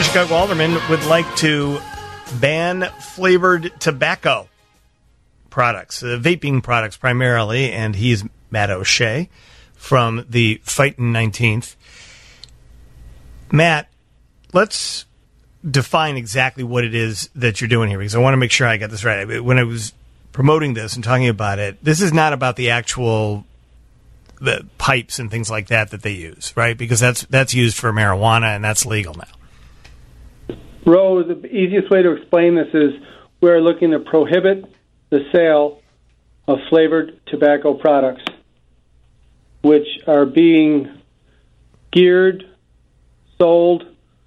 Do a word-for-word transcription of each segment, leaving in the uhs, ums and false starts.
Chicago alderman would like to ban flavored tobacco products, uh, vaping products primarily, and he's Matt O'Shea from the Fightin' nineteenth. Matt, let's define exactly what it is that you're doing here, because I want to make sure I got this right. When I was promoting this and talking about it, this is not about the actual the pipes and things like that that they use, right? Because that's that's used for marijuana, and that's legal now. Ro, the easiest way to explain this is we're looking to prohibit the sale of flavored tobacco products, which are being geared, sold.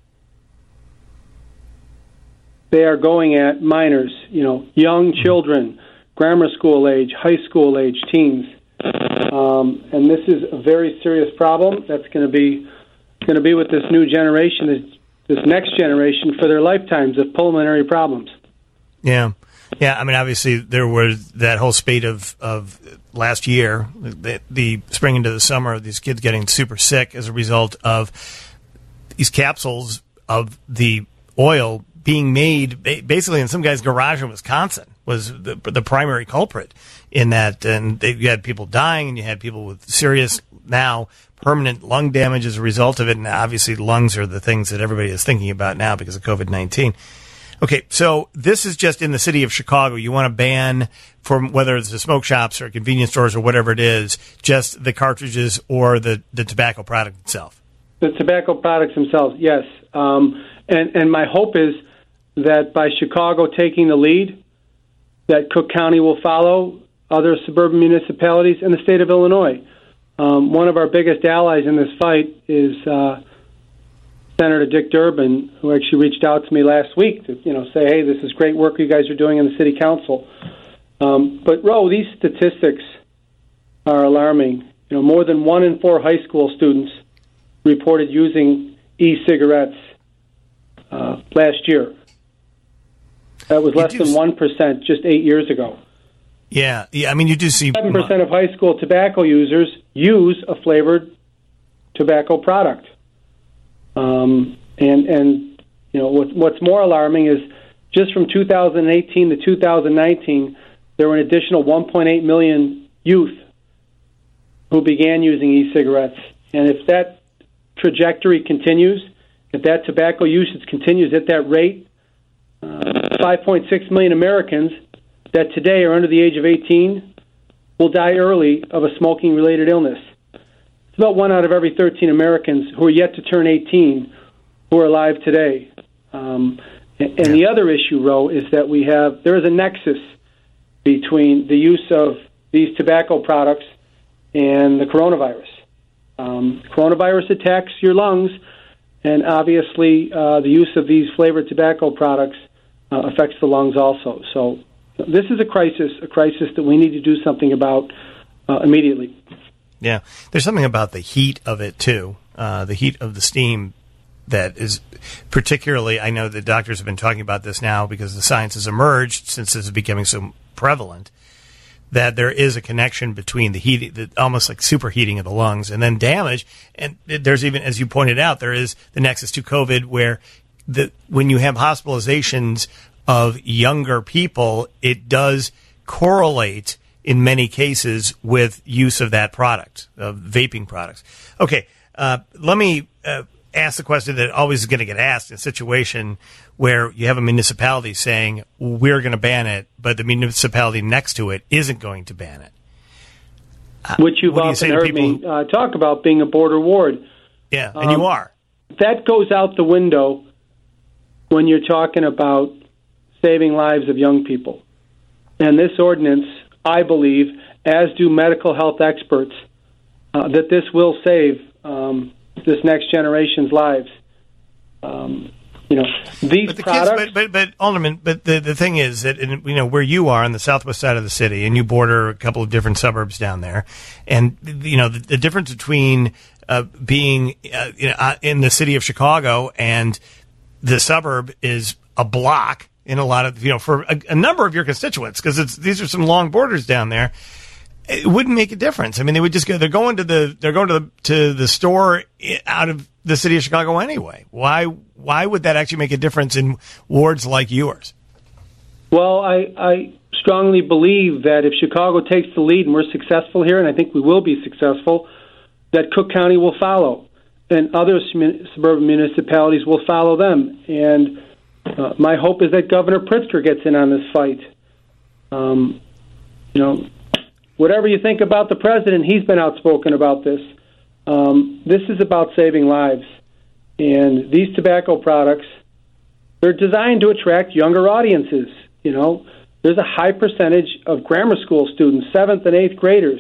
They are going at minors, you know, young children, grammar school age, high school age, teens. Um, and this is a very serious problem that's going to be going to be with this new generation, this, this next generation, for their lifetimes of pulmonary problems. Yeah. Yeah, I mean, obviously, there was that whole spate of, of last year, the, the spring into the summer, these kids getting super sick as a result of these capsules of the oil being made basically in some guy's garage in Wisconsin was the, the primary culprit in that. And they, you had people dying, and you had people with serious, now permanent lung damage as a result of it. And obviously, lungs are the things that everybody is thinking about now because of COVID nineteen. Okay, so this is just in the city of Chicago. You want to ban, from whether it's the smoke shops or convenience stores or whatever it is, just the cartridges or the, the tobacco product itself? The tobacco products themselves, yes. Um, and, and my hope is that by Chicago taking the lead, that Cook County will follow, other suburban municipalities, and the state of Illinois. Um, one of our biggest allies in this fight is uh, Senator Dick Durbin, who actually reached out to me last week to, you know, say, hey, this is great work you guys are doing in the city council. Um, but, Ro, these statistics are alarming. You know, more than one in four high school students reported using e-cigarettes uh, last year. That was less than one percent just eight years ago. Yeah, yeah. I mean, you do see seven percent of high school tobacco users use a flavored tobacco product. Um, and, and you know, what, what's more alarming is just from two thousand eighteen to two thousand nineteen, there were an additional one point eight million youth who began using e-cigarettes. And if that trajectory continues, if that tobacco usage continues at that rate, uh, five point six million Americans that today are under the age of eighteen will die early of a smoking-related illness. It's about one out of every thirteen Americans who are yet to turn eighteen who are alive today. Um, and and the other issue, Ro, is that we have there is a nexus between the use of these tobacco products and the coronavirus. Um, coronavirus attacks your lungs, and obviously uh, the use of these flavored tobacco products uh, affects the lungs also. So this is a crisis, a crisis that we need to do something about uh, immediately. Yeah, there's something about the heat of it, too, uh, the heat of the steam that is particularly, I know that doctors have been talking about this now because the science has emerged since this is becoming so prevalent, that there is a connection between the heat, the, almost like superheating of the lungs, and then damage. And there's even, as you pointed out, there is the nexus to COVID where the when you have hospitalizations of younger people, it does correlate in many cases with use of that product, of vaping products. Okay, uh, let me uh, ask the question that always is going to get asked in a situation where you have a municipality saying, we're going to ban it, but the municipality next to it isn't going to ban it. Uh, Which you've often you heard me uh, talk about being a border ward. Yeah, and um, you are. That goes out the window when you're talking about saving lives of young people. And this ordinance, I believe, as do medical health experts, uh, that this will save um, this next generation's lives. Um, you know, these but the products. Kids, but, but, but Alderman, but the, the thing is that in, you know where you are on the southwest side of the city, and you border a couple of different suburbs down there, and you know the, the difference between uh, being uh, you know uh, in the city of Chicago and the suburb is a block. In a lot of, you know, for a, a number of your constituents, because it's these are some long borders down there. it wouldn't make a difference. I mean, they would just go. They're going to the. They're going to the to the store out of the city of Chicago anyway. Why? Why would that actually make a difference in wards like yours? Well, I, I strongly believe that if Chicago takes the lead and we're successful here, and I think we will be successful, that Cook County will follow, and other suburban municipalities will follow them. And uh, my hope is that Governor Pritzker gets in on this fight. Um, you know, whatever you think about the president, he's been outspoken about this. Um, this is about saving lives. And these tobacco products, they're designed to attract younger audiences. You know, there's a high percentage of grammar school students, seventh and eighth graders,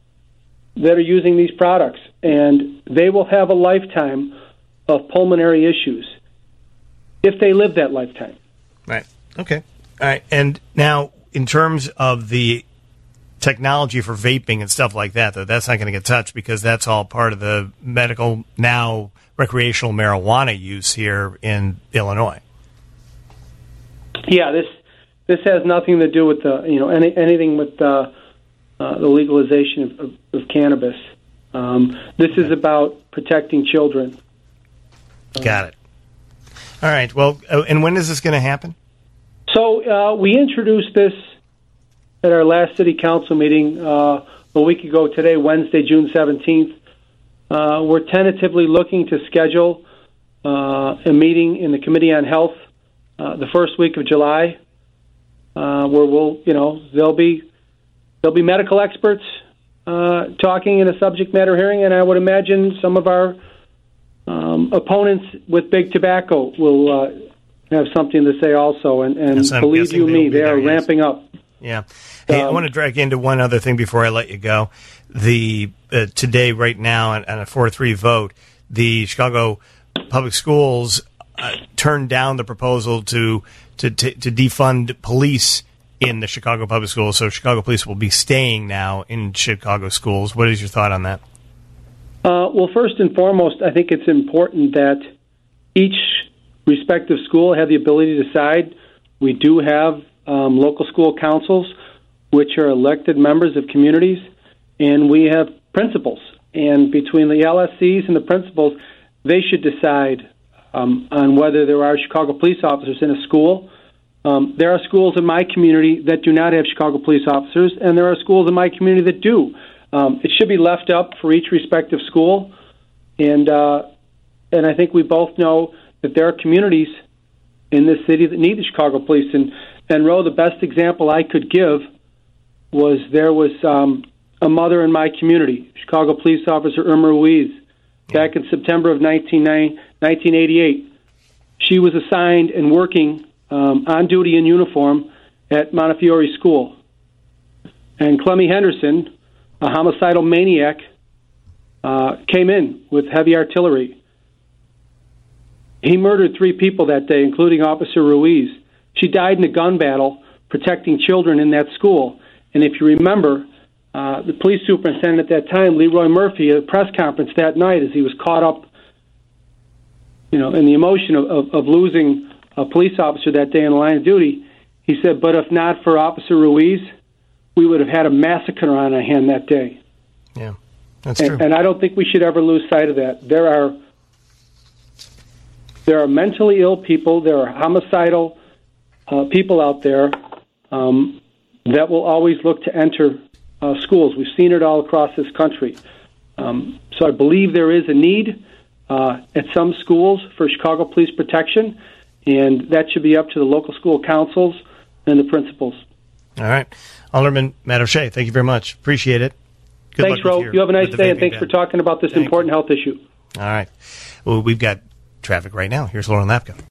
that are using these products, and they will have a lifetime of pulmonary issues if they live that lifetime. Right. Okay. All right. And now, in terms of the technology for vaping and stuff like that, though, that's not going to get touched because that's all part of the medical, now recreational marijuana use here in Illinois. Yeah, this this has nothing to do with the you know any, anything with uh, uh, the legalization of, of, of cannabis. Um, this is about protecting children. Got it. All right. Well, uh, and when is this going to happen? So uh, we introduced this at our last city council meeting uh, a week ago today, Wednesday, June seventeenth. Uh, we're tentatively looking to schedule uh, a meeting in the Committee on Health uh, the first week of July, uh, where we'll, you know, there'll be there'll be medical experts uh, talking in a subject matter hearing, and I would imagine some of our um, opponents with big tobacco will uh, have something to say also. And, and yes, believe you me, they are ramping up. Yeah. Hey, um, I want to drag into one other thing before I let you go. The uh, today, right now, on, on a four three vote, the Chicago Public Schools uh, turned down the proposal to to to defund police in the Chicago Public Schools. So Chicago Police will be staying now in Chicago schools. What is your thought on that? Uh, well, first and foremost, I think it's important that each respective school have the ability to decide. We do have um, local school councils, which are elected members of communities, and we have principals. And between the L S Cs and the principals, they should decide um, on whether there are Chicago police officers in a school. Um, there are schools in my community that do not have Chicago police officers, and there are schools in my community that do. Um, it should be left up for each respective school, and uh, and I think we both know that there are communities in this city that need the Chicago police. And, and Ro, the best example I could give was there was um, a mother in my community, Chicago police officer Irma Ruiz, back in September of nineteen eighty-eight. She was assigned and working um, on duty in uniform at Montefiore School. And Clemmy Henderson, a homicidal maniac, uh, came in with heavy artillery. He murdered three people that day, including Officer Ruiz. She died in a gun battle protecting children in that school. And if you remember, uh, the police superintendent at that time, Leroy Murphy, at a press conference that night as he was caught up, you know, in the emotion of, of, of losing a police officer that day in the line of duty, he said, but if not for Officer Ruiz, we would have had a massacre on our hand that day. Yeah, that's and, true. And I don't think we should ever lose sight of that. There are there are mentally ill people. There are homicidal uh, people out there um, that will always look to enter uh, schools. We've seen it all across this country. Um, so I believe there is a need uh, at some schools for Chicago police protection, and that should be up to the local school councils and the principals. All right. Alderman Matt O'Shea, thank you very much. Appreciate it. Good thanks, Ro. You have a nice day, and thanks ban. for talking about this thank important you. health issue. All right. Well, we've got traffic right now. Here's Lauren Lapka.